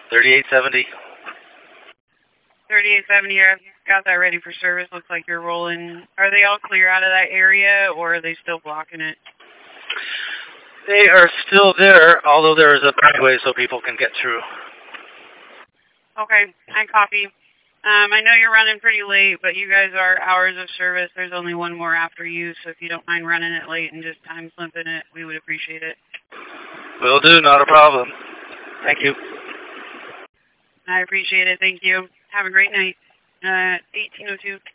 3870. 3870, I've got that ready for service. Looks like you're rolling. Are they all clear out of that area, or are they still blocking it? They are still there, although there is a byway so people can get through. Okay, I copy. I know you're running pretty late, but you guys are hours of service. There's only one more after you, so if you don't mind running it late and just time slipping it, we would appreciate it. Will do, not a problem. Thank you. I appreciate it. Thank you. Have a great night. 1802.